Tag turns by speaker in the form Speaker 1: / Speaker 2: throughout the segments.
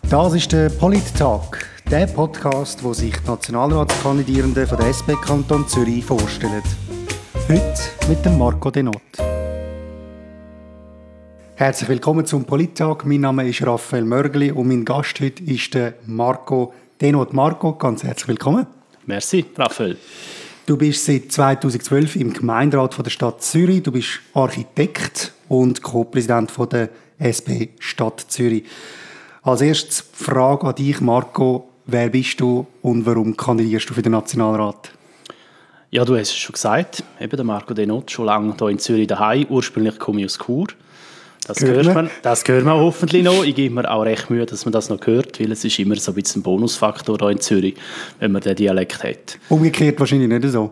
Speaker 1: Das ist der Polit-Talk, der Podcast, wo sich die Nationalratskandidierenden von der SP Kanton Zürich vorstellen. Heute mit dem Marco Denot. Herzlich willkommen zum Polit-Talk. Mein Name ist Raphael Mörgli und mein Gast heute ist der Marco Denot. Marco, ganz herzlich willkommen.
Speaker 2: Merci, Raphael.
Speaker 1: Du bist seit 2012 im Gemeinderat von der Stadt Zürich. Du bist Architekt und Co-Präsident von der SP Stadt Zürich. Als erstes Frage an dich, Marco. Wer bist du und warum kandidierst du für den Nationalrat?
Speaker 2: Ja, du hast es schon gesagt. Eben der Marco Denot, schon lange hier in Zürich daheim. Ursprünglich komme ich aus Chur. Das hört man hoffentlich noch. Ich gebe mir auch recht Mühe, dass man das noch hört, weil es ist immer so ein bisschen ein Bonusfaktor hier in Zürich, wenn man den Dialekt hat.
Speaker 1: Umgekehrt wahrscheinlich nicht so.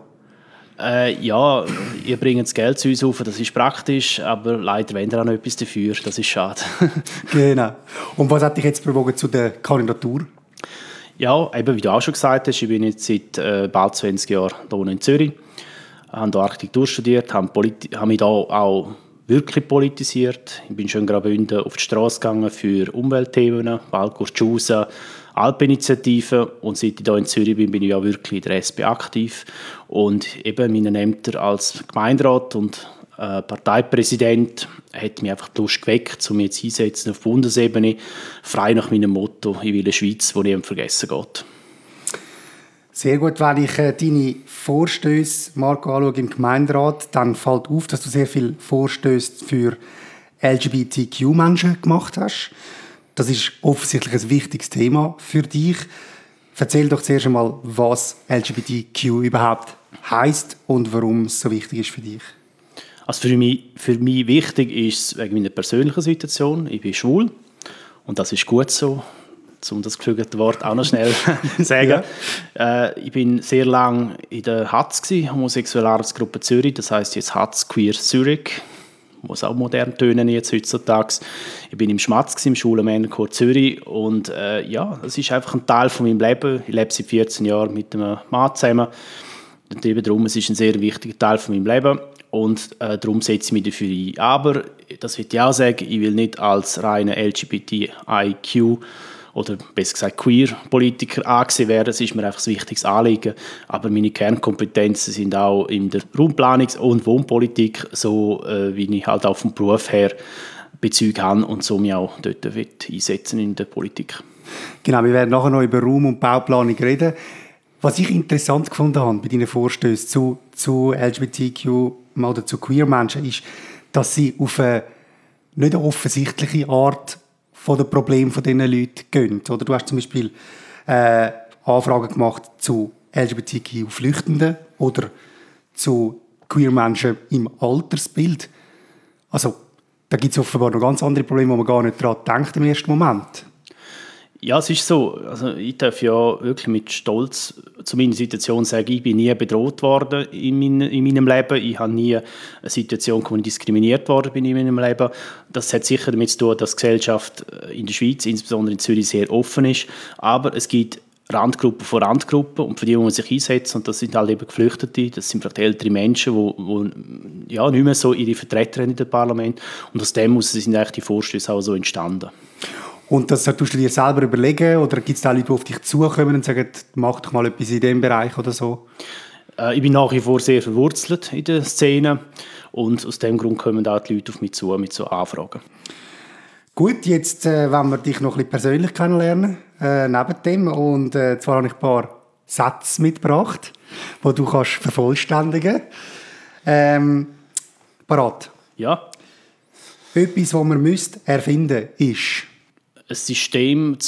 Speaker 2: Ja, ihr bringt das Geld zu uns auf, das ist praktisch, aber leider wollen wir auch noch etwas dafür, das ist schade.
Speaker 1: Genau. Und was hat dich jetzt bewogen zu der Kandidatur?
Speaker 2: Ja, eben wie du auch schon gesagt hast, ich bin jetzt seit bald 20 Jahren hier in Zürich, habe hier Architektur studiert, habe mich hier auch wirklich politisiert. Ich bin schon in Graubünden auf die Straße gegangen für Umweltthemen, Waldgurtschausen, Alpeninitiativen, und seit ich hier in Zürich bin, bin ich ja wirklich in der SP aktiv und eben meine Ämter als Gemeinderat und Parteipräsident hat mich einfach die Lust geweckt, um mich jetzt einsetzen auf Bundesebene, frei nach meinem Motto, ich will eine Schweiz, die niemand vergessen geht.
Speaker 1: Sehr gut, wenn ich deine Vorstöße, Marco, anschaue im Gemeinderat, dann fällt auf, dass du sehr viele Vorstöße für LGBTQ-Menschen gemacht hast. Das ist offensichtlich ein wichtiges Thema für dich. Erzähl doch zuerst einmal, was LGBTQ überhaupt heisst und warum es so wichtig ist für dich.
Speaker 2: Also für mich wichtig ist es wegen meiner persönlichen Situation. Ich bin schwul und das ist gut so, um das geflügelte Wort auch noch schnell zu sagen. Ja. Ich bin sehr lange in der HATZ, Homosexuelle Arbeitsgruppe Zürich, das heisst jetzt HATZ Queer Zürich, muss auch modern tönen jetzt heutzutage. Ich bin im Schmatz, im Schulenmännerchor Zürich, und ja, das ist einfach ein Teil von meinem Leben. Ich lebe seit 14 Jahren mit einem Mann zusammen und eben darum, es ist ein sehr wichtiger Teil von meinem Leben und darum setze ich mich dafür ein. Aber, das will ich auch sagen, ich will nicht als reiner LGBTIQ oder besser gesagt Queer-Politiker angesehen werden. Das ist mir einfach ein wichtiges Anliegen. Aber meine Kernkompetenzen sind auch in der Raumplanungs- und Wohnpolitik, so wie ich halt auch vom Beruf her Bezüge habe und so mich auch dort einsetzen in der Politik.
Speaker 1: Genau, wir werden nachher noch über Raum- und Bauplanung reden. Was ich interessant gefunden habe bei deinen Vorstößen zu LGBTQ oder zu Queer-Menschen ist, dass sie auf eine nicht eine offensichtliche Art von den Problemen von diesen Leuten gehen. Oder du hast zum Beispiel Anfragen gemacht zu LGBTQ-Flüchtenden oder zu Queer-Menschen im Altersbild. Also da gibt es offenbar noch ganz andere Probleme, wo man gar nicht daran denkt im ersten Moment.
Speaker 2: Ja, es ist so. Also ich darf ja wirklich mit Stolz zu meiner Situation sagen, ich bin nie bedroht worden in meinem Leben. Ich habe nie eine Situation, wo ich diskriminiert worden bin in meinem Leben. Das hat sicher damit zu tun, dass die Gesellschaft in der Schweiz, insbesondere in Zürich, sehr offen ist. Aber es gibt Randgruppen von Randgruppen, und für die muss man sich einsetzen, und das sind halt eben Geflüchtete, das sind vielleicht ältere Menschen, die ja, nicht mehr so ihre Vertreter haben in dem Parlament, und aus dem sind eigentlich die Vorstöße auch so entstanden.
Speaker 1: Und das tust du dir selber überlegen, oder gibt es da Leute, die auf dich zukommen und sagen, mach doch mal etwas in diesem Bereich oder so?
Speaker 2: Ich bin nach wie vor sehr verwurzelt in der Szene, und aus dem Grund kommen auch die Leute auf mich zu mit so Anfragen.
Speaker 1: Gut, jetzt wollen wir dich noch ein bisschen persönlich kennenlernen, neben dem. Und zwar habe ich ein paar Sätze mitgebracht, die du kannst vervollständigen kannst. Parat?
Speaker 2: Ja.
Speaker 1: Etwas, was man erfinden müsste, ist
Speaker 2: ein System,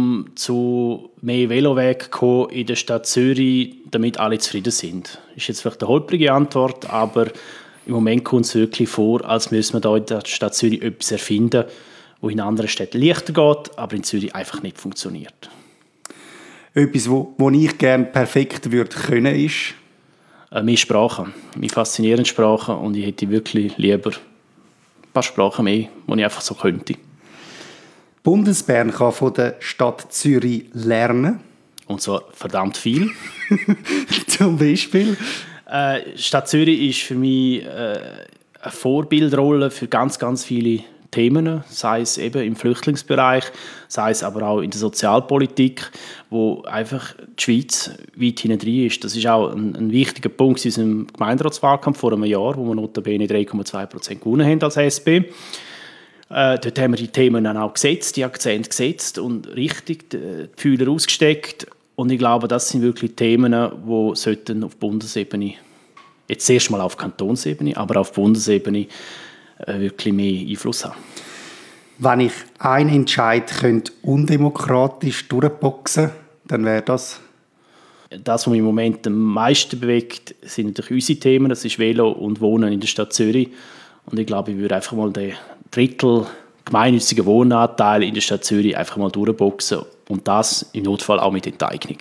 Speaker 2: zu mehr Velowegen kommen in der Stadt Zürich, damit alle zufrieden sind. Das ist jetzt vielleicht eine holprige Antwort, aber im Moment kommt es wirklich vor, als müsste man hier in der Stadt Zürich etwas erfinden, wo in anderen Städten leichter geht, aber in Zürich einfach nicht funktioniert.
Speaker 1: Etwas, wo ich gerne perfekt würde können, ist?
Speaker 2: Mehr Sprachen. Mich faszinieren Sprachen, und ich hätte wirklich lieber ein paar Sprachen mehr, die ich einfach so könnte.
Speaker 1: Bundesbern kann von der Stadt Zürich lernen.
Speaker 2: Und zwar verdammt viel.
Speaker 1: Zum Beispiel?
Speaker 2: Stadt Zürich ist für mich eine Vorbildrolle für ganz, ganz viele Themen, sei es eben im Flüchtlingsbereich, sei es aber auch in der Sozialpolitik, wo einfach die Schweiz weit hinten drin ist. Das ist auch ein wichtiger Punkt in unserem Gemeinderatswahlkampf vor einem Jahr, wo wir notabene 3,2% gewonnen haben als SP. Dort haben wir die Themen dann auch gesetzt, die Akzente gesetzt und richtig die Fühler ausgesteckt. Und ich glaube, das sind wirklich Themen, die sollten auf Bundesebene, jetzt erst mal auf Kantonsebene, aber auf Bundesebene wirklich mehr Einfluss haben.
Speaker 1: Wenn ich einen Entscheid könnte undemokratisch durchboxen, dann wäre das?
Speaker 2: Das, was mich im Moment am meisten bewegt, sind natürlich unsere Themen. Das ist Velo und Wohnen in der Stadt Zürich. Und ich glaube, ich würde einfach mal den Drittel gemeinnützigen Wohnanteil in der Stadt Zürich einfach mal durchboxen. Und das im Notfall auch mit Enteignung.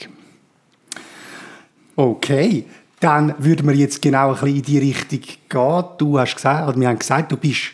Speaker 1: Okay, dann würden wir jetzt genau ein bisschen in die Richtung gehen. Du hast gesagt, oder wir haben gesagt, du bist...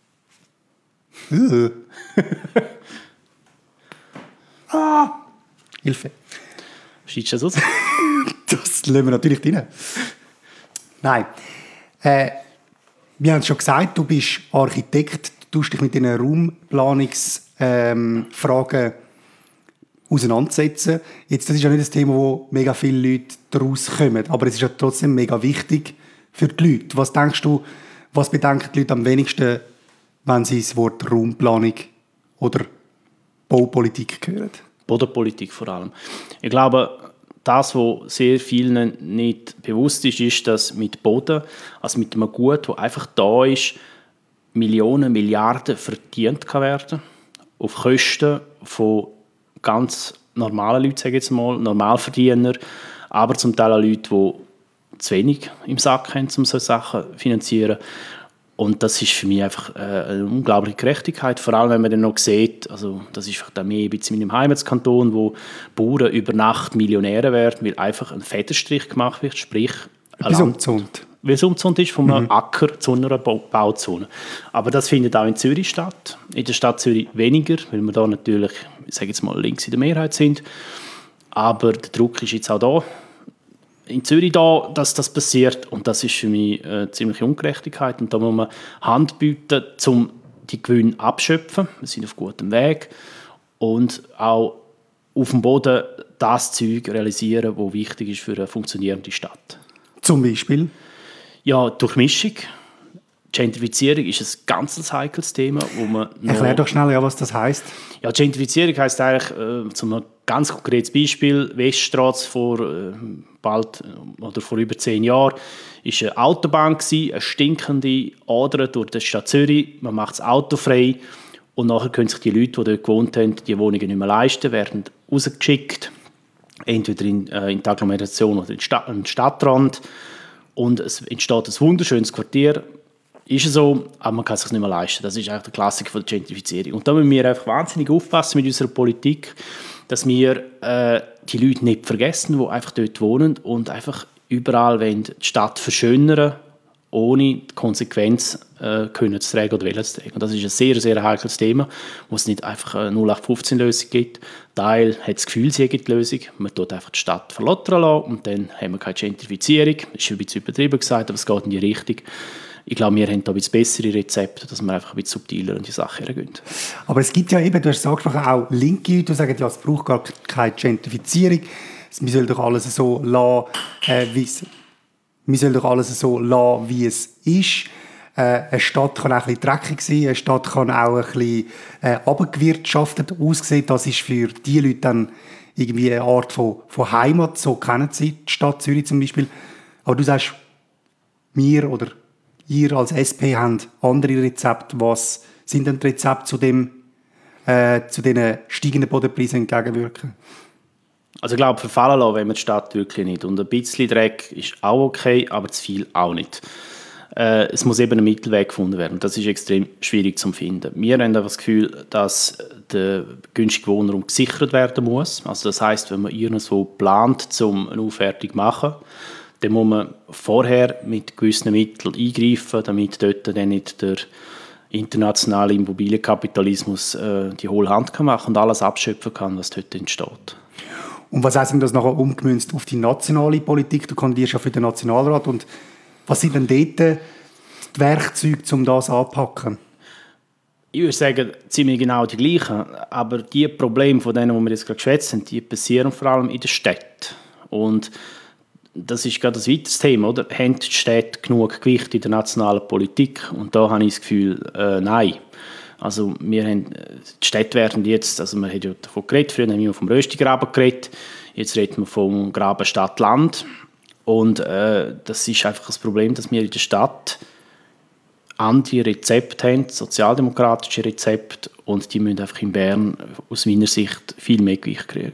Speaker 1: Hilfe.
Speaker 2: Schneidest du das aus?
Speaker 1: Das lassen wir natürlich drin. Nein. Wir haben es schon gesagt, du bist Architekt, du tust dich mit diesen Raumplanungsfragen auseinandersetzen. Jetzt, das ist ja nicht ein Thema, wo mega viele Leute daraus kommen, aber es ist ja trotzdem mega wichtig für die Leute. Was denkst du, was bedenken die Leute am wenigsten, wenn sie das Wort Raumplanung oder Baupolitik hören?
Speaker 2: Bodenpolitik vor allem. Ich glaube, das, was sehr vielen nicht bewusst ist, ist, dass mit Boden, also mit einem Gut, das einfach da ist, Millionen, Milliarden verdient kann werden, auf Kosten von ganz normalen Leuten, sage ich jetzt mal, Normalverdiener, aber zum Teil auch Leute, die zu wenig im Sack haben, um solche Sachen zu finanzieren. Und das ist für mich einfach eine unglaubliche Gerechtigkeit, vor allem wenn man dann noch sieht, also das ist vielleicht auch mehr ein bisschen in meinem Heimatskanton, wo Bauern über Nacht Millionäre werden, weil einfach ein Federstrich gemacht wird, sprich
Speaker 1: weil es umzont
Speaker 2: ist von einem Acker zu einer Bauzone. Aber das findet auch in Zürich statt, in der Stadt Zürich weniger, weil wir da natürlich, ich sage jetzt mal, links in der Mehrheit sind. Aber der Druck ist jetzt auch da, in Zürich da, dass das passiert, und das ist für mich eine ziemliche Ungerechtigkeit, und da muss man Hand bieten, um die Gewinne abschöpfen. Wir sind auf gutem Weg und auch auf dem Boden das Zeug realisieren, was wichtig ist für eine funktionierende Stadt.
Speaker 1: Zum Beispiel?
Speaker 2: Ja, Durchmischung. Gentrifizierung ist ein ganz heikles Thema.
Speaker 1: Erklär doch schnell, ja, was das heisst.
Speaker 2: Ja, Gentrifizierung heisst eigentlich, zum einem ganz konkretes Beispiel, Weststraße vor über 10 Jahren ist eine Autobahn gewesen, eine stinkende Ader durch die Stadt Zürich. Man macht das Auto frei und nachher können sich die Leute, die dort gewohnt haben, die Wohnungen nicht mehr leisten, werden rausgeschickt, entweder in die Agglomeration oder in den Stadtrand, und es entsteht ein wunderschönes Quartier. Ist es so, aber man kann es sich nicht mehr leisten. Das ist eigentlich der Klassiker von der Gentrifizierung. Und da müssen wir einfach wahnsinnig aufpassen mit unserer Politik, dass wir die Leute nicht vergessen, die einfach dort wohnen und einfach überall die Stadt verschönern, ohne die Konsequenz können zu tragen oder wollen zu tragen. Und das ist ein sehr, sehr heikles Thema, wo es nicht einfach eine 0815-Lösung gibt. Teil hat das Gefühl, sie gibt die Lösung. Man tut einfach die Stadt verlottern lassen und dann haben wir keine Gentrifizierung. Das ist ein bisschen übertrieben gesagt, aber es geht in die Richtung. Ich glaube, wir haben da ein bisschen bessere Rezepte, dass wir einfach ein bisschen subtiler an die Sache hergehen.
Speaker 1: Aber es gibt ja eben, du hast es angesprochen, auch linke Leute, die sagen, ja, es braucht gar keine Gentrifizierung. Wir sollen doch alles so lassen, wie es ist. Eine Stadt kann auch ein bisschen dreckig sein, eine Stadt kann auch ein bisschen abgewirtschaftet aussehen. Das ist für die Leute dann irgendwie eine Art von Heimat, so kennen sie die Stadt Zürich zum Beispiel. Aber du sagst, wir oder ihr als SP habt andere Rezepte. Was sind denn die Rezepte zu diesen steigenden Bodenpreisen entgegenwirken?
Speaker 2: Also ich glaube, verfallen lassen wollen wir die Stadt wirklich nicht. Und ein bisschen Dreck ist auch okay, aber zu viel auch nicht. Es muss eben ein Mittelweg gefunden werden. Das ist extrem schwierig zu finden. Wir haben einfach das Gefühl, dass der günstige Wohnraum gesichert werden muss. Also das heisst, wenn man irgendwo plant, um eine Aufwertung zu machen, dann muss man vorher mit gewissen Mitteln eingreifen, damit dort dann nicht der internationale Immobilienkapitalismus die hohle Hand kann machen und alles abschöpfen kann, was dort entsteht.
Speaker 1: Und was heisst denn das nachher umgemünzt auf die nationale Politik? Du kandidierst ja für den Nationalrat. Und was sind denn dort die Werkzeuge, um das anzupacken?
Speaker 2: Ich würde sagen, ziemlich genau die gleichen. Aber die Probleme, von denen, die wir jetzt gerade geschwätzt haben, die passieren vor allem in der Stadt. Und das ist gerade ein weiteres Thema, oder? Haben die Städte genug Gewicht in der nationalen Politik? Und da habe ich das Gefühl, nein. Also die Städte werden jetzt, also man hat ja davon geredet, früher haben wir vom Röstigraben geredet, jetzt reden wir vom Graben Stadt-Land. Und das ist einfach das Problem, dass wir in der Stadt andere Rezepte haben, sozialdemokratische Rezepte, und die müssen einfach in Bern aus meiner Sicht viel mehr Gewicht kriegen.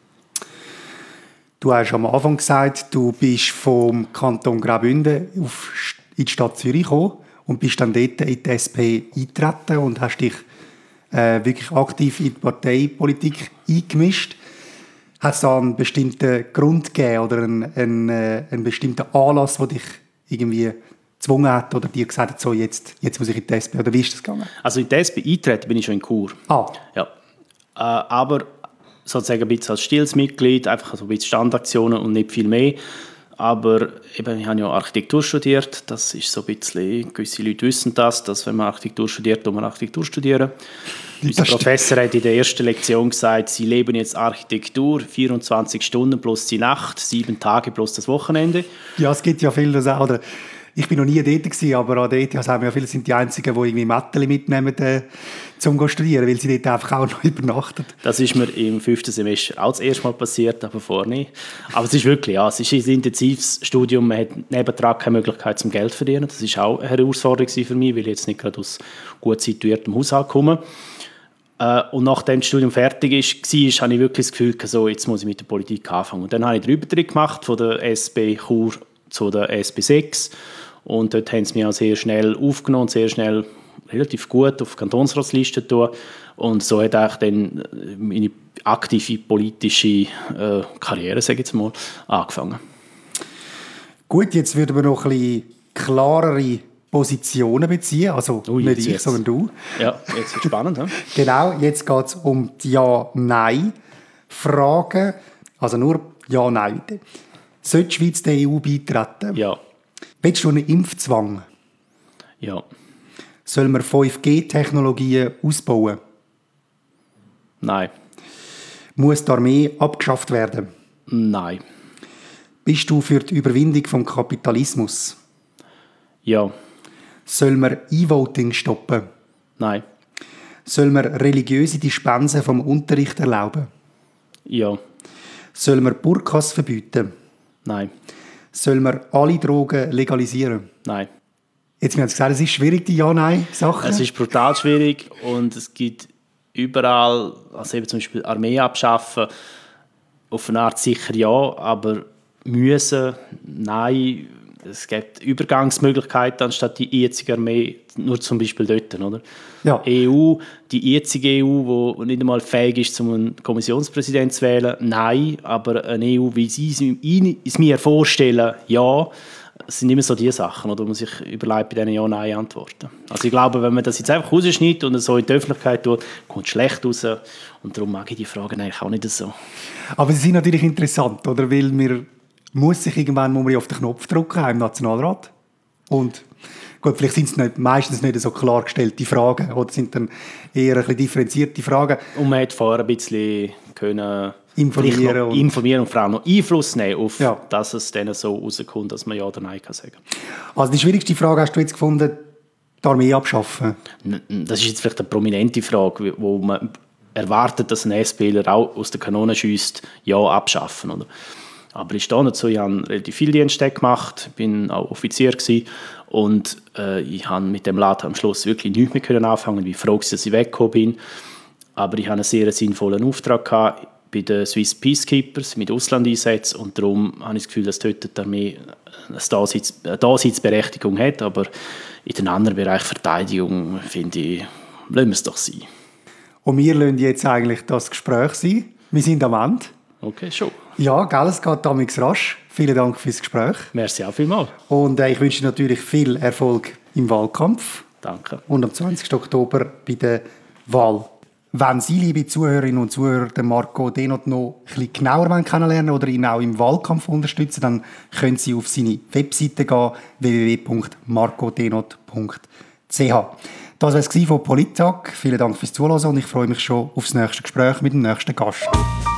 Speaker 1: Du hast am Anfang gesagt, du bist vom Kanton Graubünden in die Stadt Zürich gekommen und bist dann dort in die SP eingetreten und hast dich wirklich aktiv in die Parteipolitik eingemischt. Hat es da einen bestimmten Grund gegeben oder einen bestimmten Anlass, der dich irgendwie gezwungen hat oder dir gesagt hat, so, jetzt muss ich in die SP? Oder wie ist das gegangen?
Speaker 2: Also in die SP eintreten bin ich schon in Chur. Ja. Aber sozusagen ein bisschen als stilles Mitglied, einfach so ein bisschen Standaktionen und nicht viel mehr. Aber eben, ich habe ja Architektur studiert. Das ist so ein bisschen, gewisse Leute wissen das, dass wenn man Architektur studiert, muss man Architektur studieren. Unser Professor hat in der ersten Lektion gesagt, sie leben jetzt Architektur 24 Stunden plus die Nacht, 7 Tage plus das Wochenende.
Speaker 1: Ja, es gibt ja viele, oder ich bin noch nie dort gewesen, aber an der ETH sagen wir ja, viele sind die Einzigen, die irgendwie Mätteli mitnehmen, zum zu studieren, weil sie dort einfach auch noch übernachten.
Speaker 2: Das ist mir im 5. Semester auch das erste Mal passiert, aber vorher nicht. Aber es ist wirklich, ja, es ist ein intensives Studium, man hat nebendran keine Möglichkeit zum Geld zu verdienen. Das ist auch eine Herausforderung für mich, weil ich jetzt nicht gerade aus gut situiertem Haushalt komme. Und nachdem das Studium fertig war, habe ich wirklich das Gefühl, so, jetzt muss ich mit der Politik anfangen. Und dann habe ich den Übertritt gemacht von der SP Chur zu der SP 6. Und dort haben sie mich auch sehr schnell aufgenommen, sehr schnell relativ gut auf die Kantonsratsliste getan. Und so hat auch dann meine aktive politische Karriere, sage ich jetzt mal, angefangen.
Speaker 1: Gut, jetzt würden wir noch ein bisschen klarere Positionen beziehen. Also nicht ich, sondern du.
Speaker 2: Ja, jetzt wird es spannend.
Speaker 1: Genau, jetzt geht es um die Ja-Nein-Fragen. Also nur Ja-Nein. Sollte die Schweiz der EU beitreten?
Speaker 2: Ja.
Speaker 1: Willst du einen Impfzwang?
Speaker 2: Ja.
Speaker 1: Sollen wir 5G-Technologien ausbauen?
Speaker 2: Nein.
Speaker 1: Muss die Armee abgeschafft werden?
Speaker 2: Nein.
Speaker 1: Bist du für die Überwindung des Kapitalismus?
Speaker 2: Ja.
Speaker 1: Sollen wir E-Voting stoppen?
Speaker 2: Nein.
Speaker 1: Sollen wir religiöse Dispensen vom Unterricht erlauben?
Speaker 2: Ja.
Speaker 1: Sollen wir Burkas verbieten?
Speaker 2: Nein.
Speaker 1: Sollen wir alle Drogen legalisieren?
Speaker 2: Nein.
Speaker 1: Jetzt haben wir gesagt, es ist schwierig, die Ja-Nein-Sachen.
Speaker 2: Es ist brutal schwierig und es gibt überall, also eben zum Beispiel Armee abschaffen, auf eine Art sicher ja, aber müssen, nein. Es gibt Übergangsmöglichkeiten anstatt die jetzige Armee, nur zum Beispiel dort, oder?
Speaker 1: Ja.
Speaker 2: EU, die jetzige EU, die nicht einmal fähig ist, einen Kommissionspräsidenten zu wählen, nein, aber eine EU, wie sie es mir vorstellen, ja. Es sind immer so die Sachen, oder, wo man sich überlegt, bei diesen Ja-Nein-Antworten. Also ich glaube, wenn man das jetzt einfach rausschneidet und so in die Öffentlichkeit tut, kommt es schlecht raus. Und darum mag ich die Fragen eigentlich auch nicht so.
Speaker 1: Aber sie sind natürlich interessant, oder? Weil muss man auf den Knopf drücken im Nationalrat. Und gut, vielleicht sind es meistens nicht so klar gestellte Fragen, oder sind dann eher ein bisschen differenzierte Fragen.
Speaker 2: Und man hat vorher ein bisschen können
Speaker 1: informieren
Speaker 2: und vor allem noch Einfluss nehmen auf,
Speaker 1: ja,
Speaker 2: dass es dann so rauskommt, dass man Ja oder Nein kann sagen.
Speaker 1: Also die schwierigste Frage hast du jetzt gefunden, die Armee abschaffen?
Speaker 2: Das ist jetzt vielleicht eine prominente Frage, wo man erwartet, dass ein SPler auch aus der Kanone schiesst, Ja abschaffen, oder? Aber ich stehe dazu, ich habe relativ viel Dienste gemacht, bin auch Offizier gewesen, und ich habe mit dem Laden am Schluss wirklich nichts mehr anfangen, wie froh, dass ich weggekommen bin. Aber ich hatte einen sehr sinnvollen Auftrag gehabt bei den Swiss Peacekeepers mit Auslandeinsätzen, und darum habe ich das Gefühl, dass dort die Armee eine Daseinsberechtigung hat, aber in den anderen Bereichen Verteidigung, finde ich, lassen wir es doch sein.
Speaker 1: Und wir lassen jetzt eigentlich das Gespräch sein. Wir sind am Ende.
Speaker 2: Okay, schon.
Speaker 1: Ja, gell, es geht damals rasch. Vielen Dank fürs Gespräch.
Speaker 2: Merci auch vielmals.
Speaker 1: Und ich wünsche natürlich viel Erfolg im Wahlkampf.
Speaker 2: Danke.
Speaker 1: Und am 20. Oktober bei der Wahl. Wenn Sie, liebe Zuhörerinnen und Zuhörer, den Marco Denot noch ein bisschen genauer kennenlernen oder ihn auch im Wahlkampf unterstützen, dann können Sie auf seine Webseite gehen, www.marcodenot.ch. Das war es von Polittag. Vielen Dank fürs Zuhören und ich freue mich schon aufs nächste Gespräch mit dem nächsten Gast.